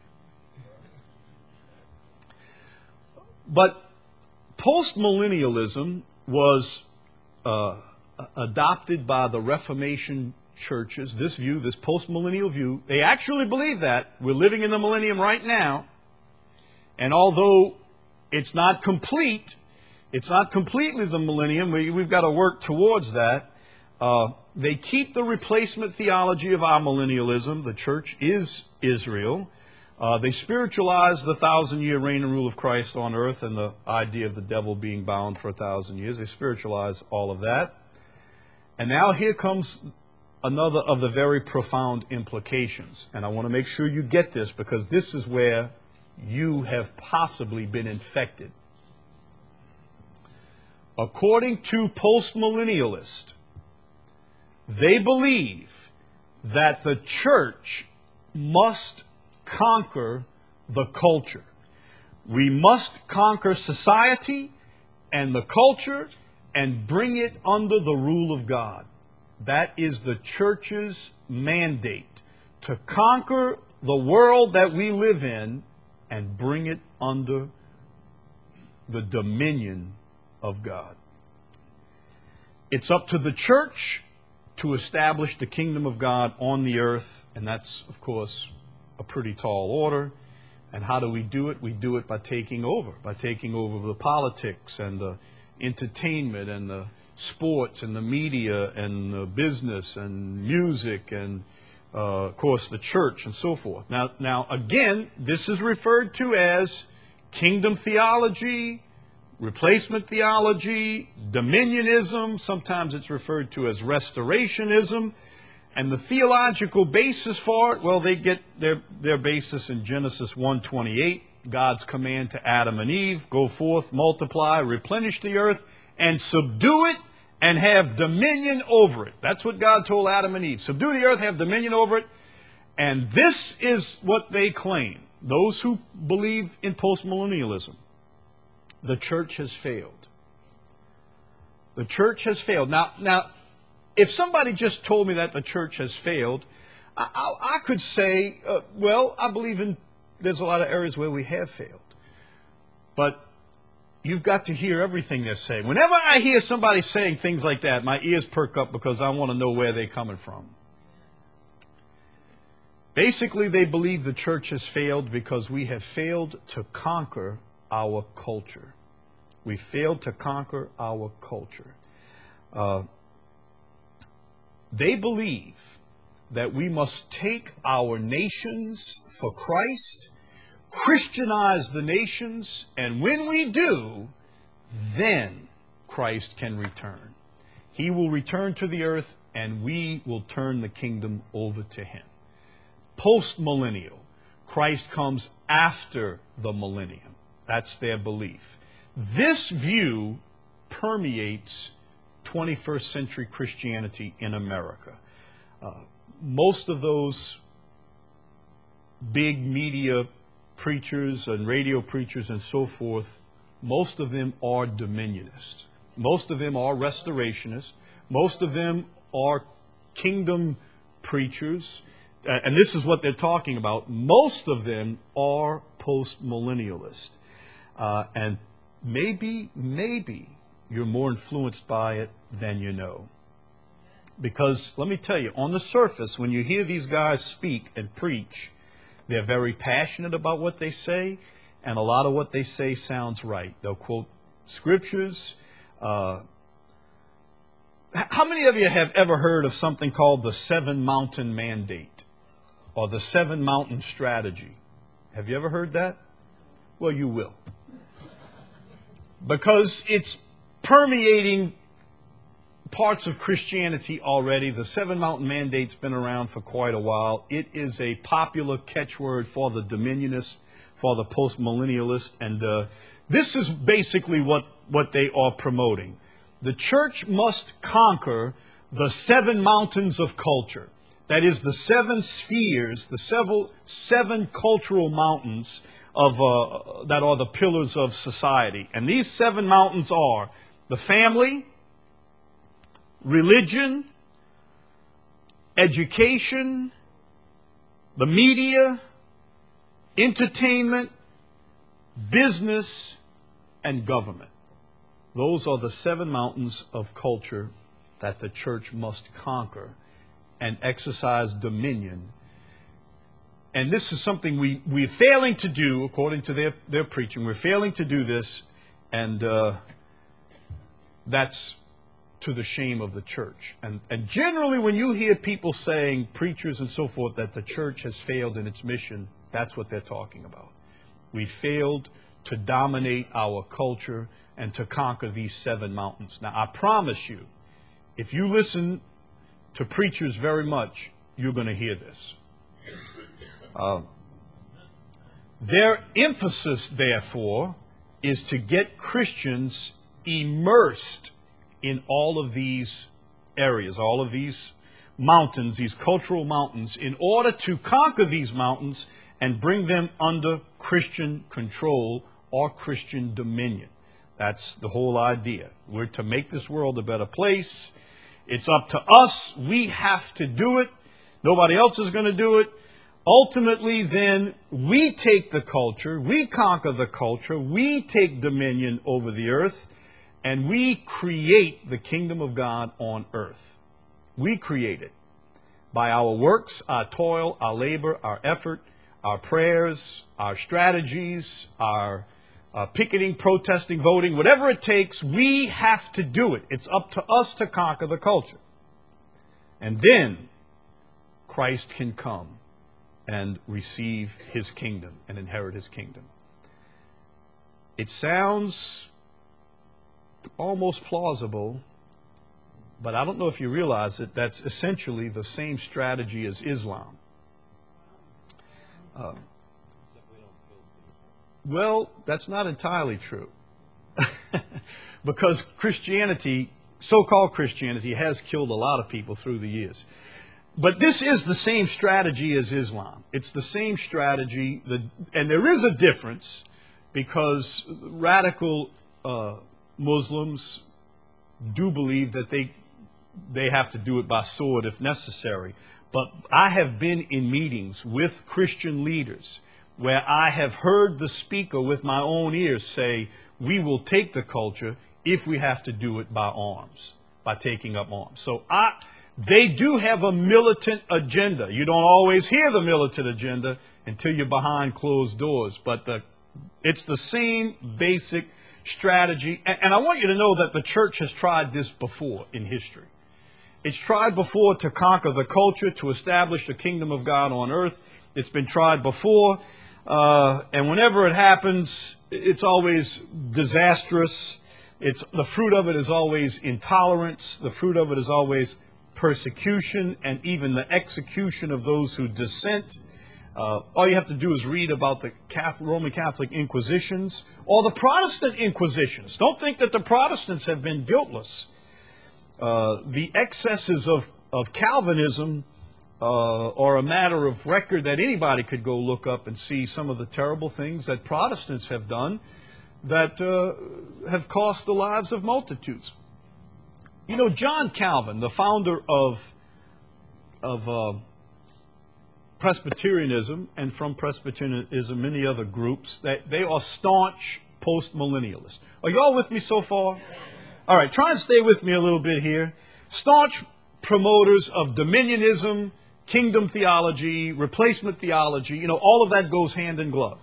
S1: But postmillennialism was adopted by the Reformation churches, this view, this postmillennial view. They actually believe that we're living in the millennium right now, and although it's not complete, it's not completely the millennium, we've got to work towards that. They keep the replacement theology of amillennialism. The church is Israel. They spiritualize the 1,000-year reign and rule of Christ on earth and the idea of the devil being bound for 1,000 years. They spiritualize all of that. And now here comes another of the very profound implications. And I want to make sure you get this, because this is where you have possibly been infected. According to postmillennialists, they believe that the church must conquer the culture. We must conquer society and the culture and bring it under the rule of God. That is the church's mandate, to conquer the world that we live in and bring it under the dominion of God. It's up to the church to establish the kingdom of God on the earth, and that's, of course, a pretty tall order. And how do we do it? We do it by taking over the politics and the entertainment and the sports and the media and the business and music and, of course, the church and so forth. Now, again, this is referred to as kingdom theology, replacement theology, dominionism. Sometimes it's referred to as restorationism. And the theological basis for it, well, they get their basis in Genesis 1:28, God's command to Adam and Eve, go forth, multiply, replenish the earth, and subdue it, and have dominion over it. That's what God told Adam and Eve. Subdue the earth, have dominion over it. And this is what they claim, those who believe in postmillennialism. The church has failed. The church has failed. Now, if somebody just told me that the church has failed, I could say, well, I believe there's a lot of areas where we have failed. But you've got to hear everything they're saying. Whenever I hear somebody saying things like that, my ears perk up because I want to know where they're coming from. Basically, they believe the church has failed because we have failed to conquer our culture. We failed to conquer our culture. They believe that we must take our nations for Christ, Christianize the nations, and when we do, then Christ can return. He will return to the earth, and we will turn the kingdom over to him. Post-millennial, Christ comes after the millennium. That's their belief. This view permeates 21st century Christianity in America. Most of those big media preachers and radio preachers and so forth, most of them are dominionists. Most of them are restorationists. Most of them are kingdom preachers. And this is what they're talking about. Most of them are post-millennialists. And maybe you're more influenced by it than you know. Because let me tell you, on the surface, when you hear these guys speak and preach, they're very passionate about what they say, and a lot of what they say sounds right. They'll quote scriptures. How many of you have ever heard of something called the 7 Mountain Mandate or the 7 Mountain Strategy? Have you ever heard that? Well, you will. Because it's permeating parts of Christianity already. The 7 Mountain Mandate's been around for quite a while. It is a popular catchword for the dominionists, for the post-millennialists, and this is basically what they are promoting. The church must conquer the 7 mountains of culture. That is, the 7 spheres, the 7 cultural mountains of that are the pillars of society. And these 7 mountains are the family, religion, education, the media, entertainment, business, and government. Those are the 7 mountains of culture that the church must conquer and exercise dominion. And this is something we're failing to do, according to their preaching. We're failing to do this, and that's to the shame of the church. And generally, when you hear people saying, preachers and so forth, that the church has failed in its mission, that's what they're talking about. We failed to dominate our culture and to conquer these 7 mountains. Now, I promise you, if you listen to preachers very much, you're going to hear this. Their emphasis, therefore, is to get Christians immersed in all of these areas, all of these mountains, these cultural mountains, in order to conquer these mountains and bring them under Christian control or Christian dominion. That's the whole idea. We're to make this world a better place. It's up to us. We have to do it. Nobody else is going to do it. Ultimately, then, we take the culture, we conquer the culture, we take dominion over the earth, and we create the kingdom of God on earth. We create it by our works, our toil, our labor, our effort, our prayers, our strategies, our picketing, protesting, voting, whatever it takes, we have to do it. It's up to us to conquer the culture. And then Christ can come and receive his kingdom and inherit his kingdom. It sounds almost plausible, but I don't know if you realize it, that's essentially the same strategy as Islam. Well, that's not entirely true. Because Christianity, so-called Christianity, has killed a lot of people through the years. But this is the same strategy as Islam. It's the same strategy, and there is a difference, because radical Muslims do believe that they have to do it by sword if necessary. But I have been in meetings with Christian leaders where I have heard the speaker with my own ears say, we will take the culture if we have to do it by arms, by taking up arms. So they do have a militant agenda. You don't always hear the militant agenda until you're behind closed doors. But it's the same basic strategy. And I want you to know that the church has tried this before in history. It's tried before to conquer the culture, to establish the kingdom of God on earth. It's been tried before And whenever it happens, it's always disastrous. The fruit of it is always intolerance. The fruit of it is always persecution and even the execution of those who dissent. All you have to do is read about the Roman Catholic Inquisitions or the Protestant Inquisitions. Don't think that the Protestants have been guiltless. The excesses of Calvinism are a matter of record that anybody could go look up and see some of the terrible things that Protestants have done that have cost the lives of multitudes. You know, John Calvin, the founder of Presbyterianism, and from Presbyterianism, many other groups, they are staunch post-millennialists. Are y'all with me so far? All right, try and stay with me a little bit here. Staunch promoters of dominionism, kingdom theology, replacement theology, you know, all of that goes hand in glove.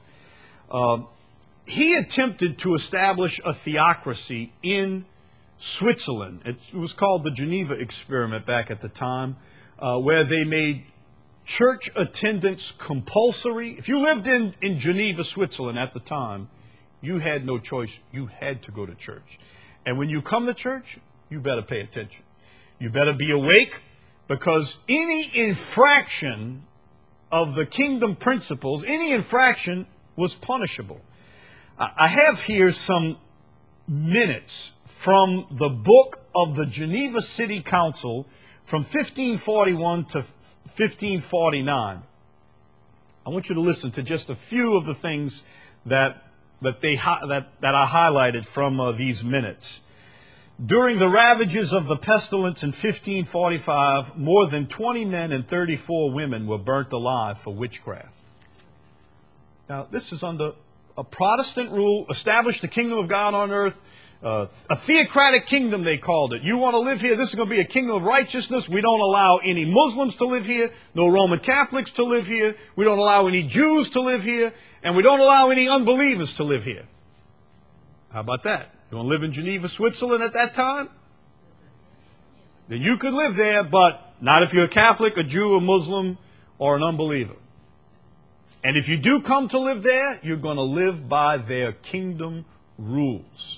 S1: He attempted to establish a theocracy in Switzerland. It was called the Geneva Experiment back at the time, where they made church attendance compulsory. If you lived in Geneva, Switzerland at the time, you had no choice. You had to go to church. And when you come to church, you better pay attention. You better be awake, because any infraction of the kingdom principles, any infraction was punishable. I have here some minutes from the book of the Geneva City Council from 1541 to 1549. I want you to listen to just a few of the things that I highlighted from these minutes. During the ravages of the pestilence in 1545, more than 20 men and 34 women were burnt alive for witchcraft. Now, this is under a Protestant rule, established the kingdom of God on earth, a theocratic kingdom, they called it. You want to live here, this is going to be a kingdom of righteousness. We don't allow any Muslims to live here, no Roman Catholics to live here. We don't allow any Jews to live here, and we don't allow any unbelievers to live here. How about that? You want to live in Geneva, Switzerland at that time? Then you could live there, but not if you're a Catholic, a Jew, a Muslim, or an unbeliever. And if you do come to live there, you're going to live by their kingdom rules.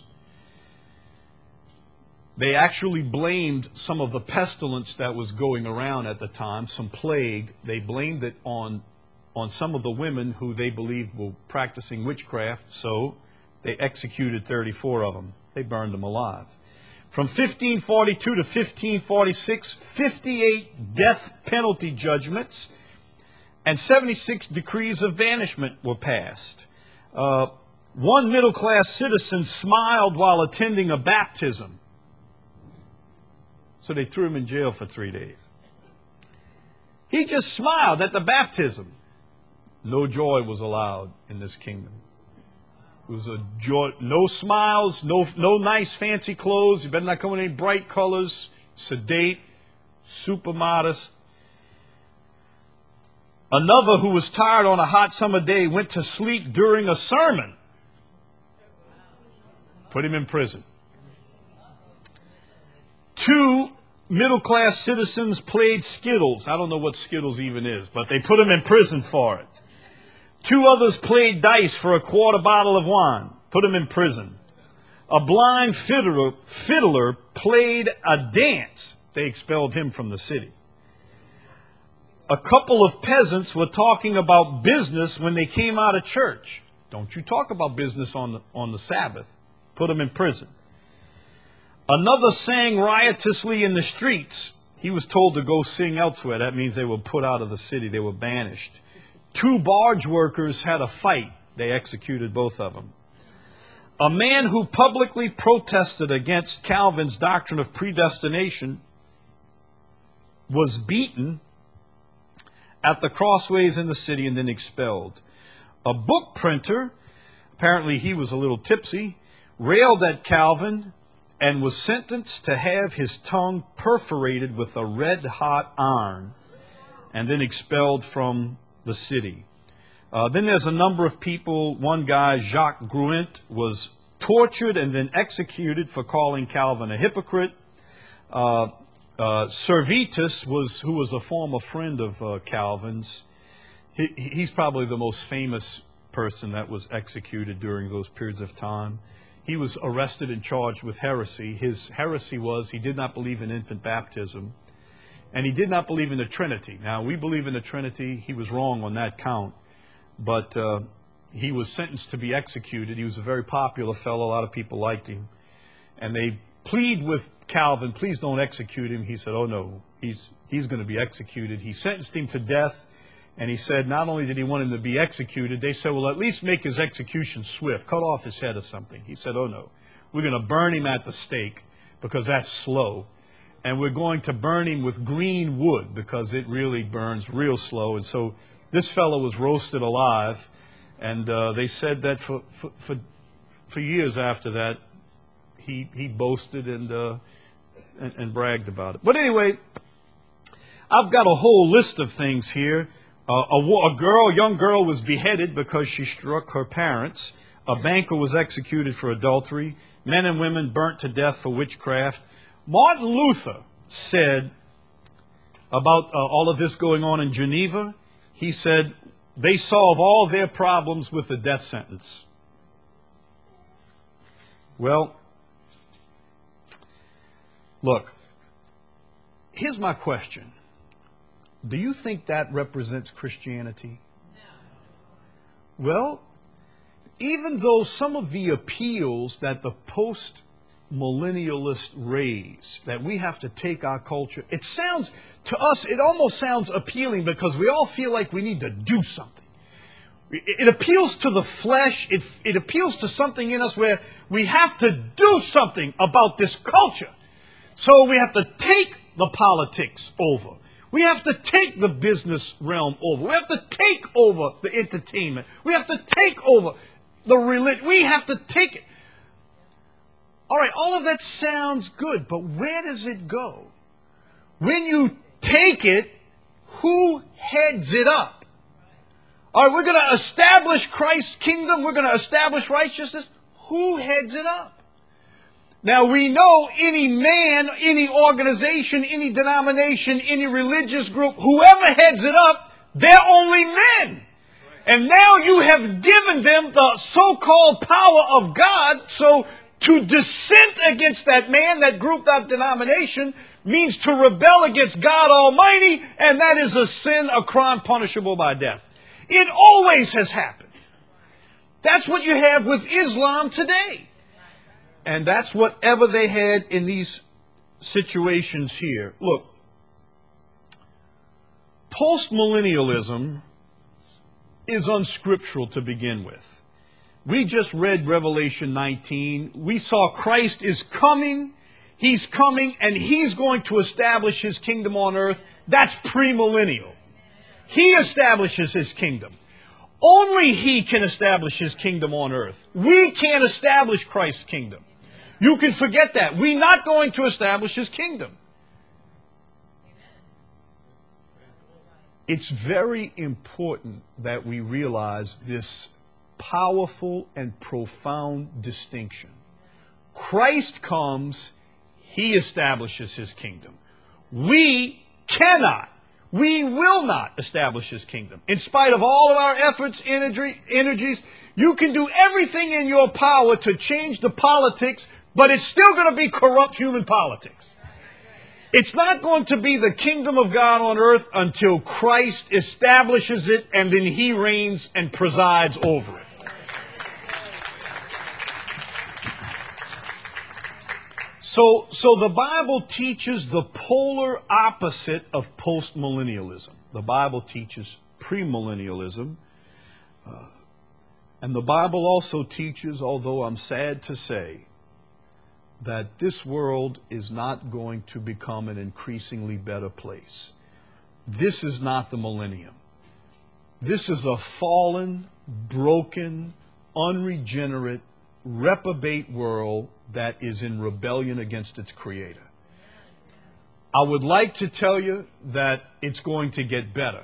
S1: They actually blamed some of the pestilence that was going around at the time, some plague. They blamed it on some of the women who they believed were practicing witchcraft, so they executed 34 of them. They burned them alive. From 1542 to 1546, 58 death penalty judgments and 76 decrees of banishment were passed. One middle-class citizen smiled while attending a baptism, so they threw him in jail for 3 days. He just smiled at the baptism. No joy was allowed in this kingdom. It was a joy, no smiles, no nice fancy clothes. You better not come in any bright colors, sedate, super modest. Another who was tired on a hot summer day went to sleep during a sermon. Put him in prison. 2 middle-class citizens played Skittles. I don't know what Skittles even is, but they put him in prison for it. 2 others played dice for a quarter bottle of wine. Put him in prison. A blind fiddler played a dance. They expelled him from the city. A couple of peasants were talking about business when they came out of church. Don't you talk about business on the Sabbath. Put them in prison. Another sang riotously in the streets. He was told to go sing elsewhere. That means they were put out of the city. They were banished. 2 barge workers had a fight. They executed both of them. A man who publicly protested against Calvin's doctrine of predestination was beaten at the crossways in the city and then expelled. A book printer, apparently he was a little tipsy, railed at Calvin and was sentenced to have his tongue perforated with a red-hot iron and then expelled from the city. Then there's a number of people. One guy, Jacques Gruent, was tortured and then executed for calling Calvin a hypocrite. Servetus, who was a former friend of Calvin's, he's probably the most famous person that was executed during those periods of time. He was arrested and charged with heresy. His heresy was he did not believe in infant baptism, and he did not believe in the Trinity. Now, we believe in the Trinity. He was wrong on that count, but he was sentenced to be executed. He was a very popular fellow. A lot of people liked him. And they plead with Calvin, please don't execute him. He said, oh, no, he's going to be executed. He sentenced him to death. And he said not only did he want him to be executed, they said, well, at least make his execution swift. Cut off his head or something. He said, oh, no. We're going to burn him at the stake because that's slow. And we're going to burn him with green wood because it really burns real slow. And so this fellow was roasted alive. And they said that for years after that, he boasted and bragged about it. But anyway, I've got a whole list of things here. A young girl was beheaded because she struck her parents. A banker was executed for adultery. Men and women burnt to death for witchcraft. Martin Luther said about all of this going on in Geneva, he said they solve all their problems with the death sentence. Well, look, here's my question. Do you think that represents Christianity? No. Well, even though some of the appeals that the post-millennialists raise, that we have to take our culture, it sounds, to us, it almost sounds appealing because we all feel like we need to do something. It appeals to the flesh. It appeals to something in us where we have to do something about this culture. So we have to take the politics over. We have to take the business realm over. We have to take over the entertainment. We have to take over the religion. We have to take it. All right, all of that sounds good, but where does it go? When you take it, who heads it up? All right, we're going to establish Christ's kingdom. We're going to establish righteousness. Who heads it up? Now, we know any man, any organization, any denomination, any religious group, whoever heads it up, they're only men. And now you have given them the so-called power of God. So to dissent against that man, that group, that denomination, means to rebel against God Almighty, and that is a sin, a crime punishable by death. It always has happened. That's what you have with Islam today. And that's whatever they had in these situations here. Look, postmillennialism is unscriptural to begin with. We just read Revelation 19. We saw Christ is coming. He's coming and he's going to establish his kingdom on earth. That's premillennial. He establishes his kingdom. Only he can establish his kingdom on earth. We can't establish Christ's kingdom. You can forget that. We're not going to establish his kingdom. It's very important that we realize this powerful and profound distinction. Christ comes, he establishes his kingdom. We cannot, we will not establish his kingdom. In spite of all of our efforts, energies, you can do everything in your power to change the politics, but it's still going to be corrupt human politics. It's not going to be the kingdom of God on earth until Christ establishes it and then he reigns and presides over it. So the Bible teaches the polar opposite of postmillennialism. The Bible teaches premillennialism. And the Bible also teaches, although I'm sad to say, that this world is not going to become an increasingly better place. This is not the millennium. This is a fallen, broken, unregenerate, reprobate world that is in rebellion against its Creator. I would like to tell you that it's going to get better.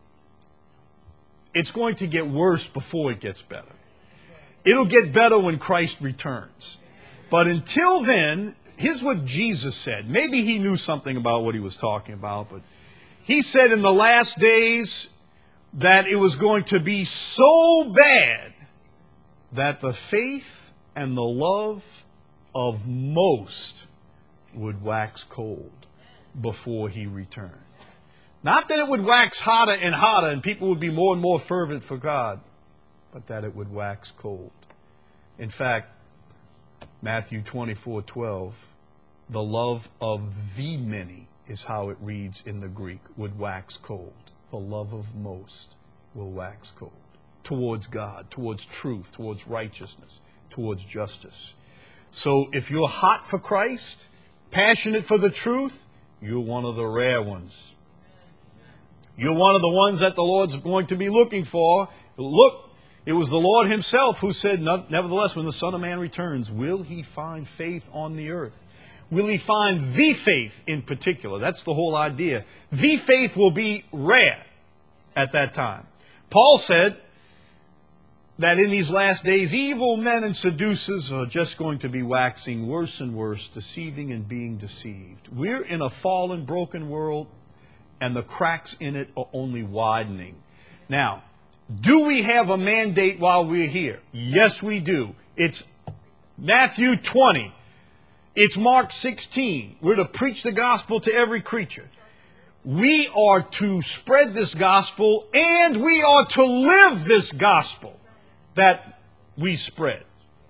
S1: It's going to get worse before it gets better. It'll get better when Christ returns. But until then, here's what Jesus said. Maybe he knew something about what he was talking about, but he said in the last days, that it was going to be so bad that the faith and the love of most would wax cold before he returned. Not that it would wax hotter and hotter and people would be more and more fervent for God, but that it would wax cold. In fact, Matthew 24:12, the love of the many is how it reads in the Greek, would wax cold. The love of most will wax cold. Towards God, towards truth, towards righteousness, towards justice. So if you're hot for Christ, passionate for the truth, you're one of the rare ones. You're one of the ones that the Lord's going to be looking for. Look, it was the Lord himself who said, nevertheless, when the Son of Man returns, will he find faith on the earth? Will he find the faith in particular? That's the whole idea. The faith will be rare at that time. Paul said that in these last days, evil men and seducers are just going to be waxing worse and worse, deceiving and being deceived. We're in a fallen, broken world, and the cracks in it are only widening. Now, do we have a mandate while we're here? Yes, we do. It's Matthew 20. It's Mark 16. We're to preach the gospel to every creature. We are to spread this gospel, and we are to live this gospel that we spread.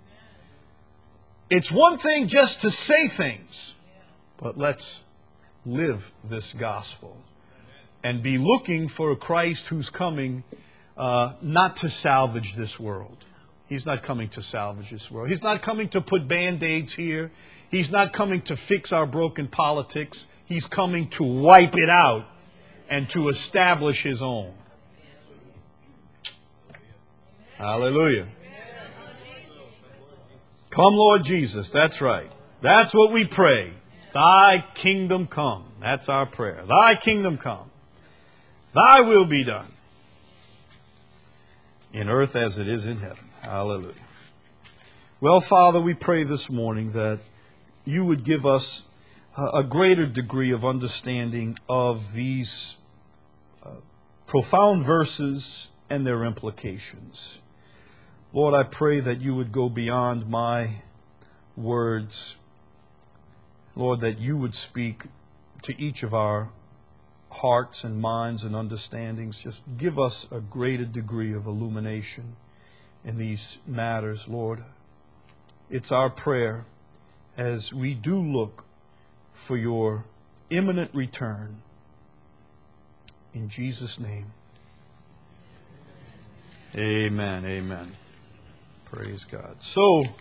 S1: It's one thing just to say things, but let's live this gospel and be looking for a Christ who's coming not to salvage this world. He's not coming to salvage this world. He's not coming to put Band-Aids here. He's not coming to fix our broken politics. He's coming to wipe it out and to establish his own. Hallelujah. Come, Lord Jesus. That's right. That's what we pray. Thy kingdom come. That's our prayer. Thy kingdom come. Thy will be done in earth as it is in heaven. Hallelujah. Well, Father, we pray this morning that you would give us a greater degree of understanding of these profound verses and their implications. Lord, I pray that you would go beyond my words. Lord, that you would speak to each of our hearts and minds and understandings. Just give us a greater degree of illumination in these matters, Lord. It's our prayer as we do look for your imminent return. In Jesus' name. Amen. Amen. Praise God. So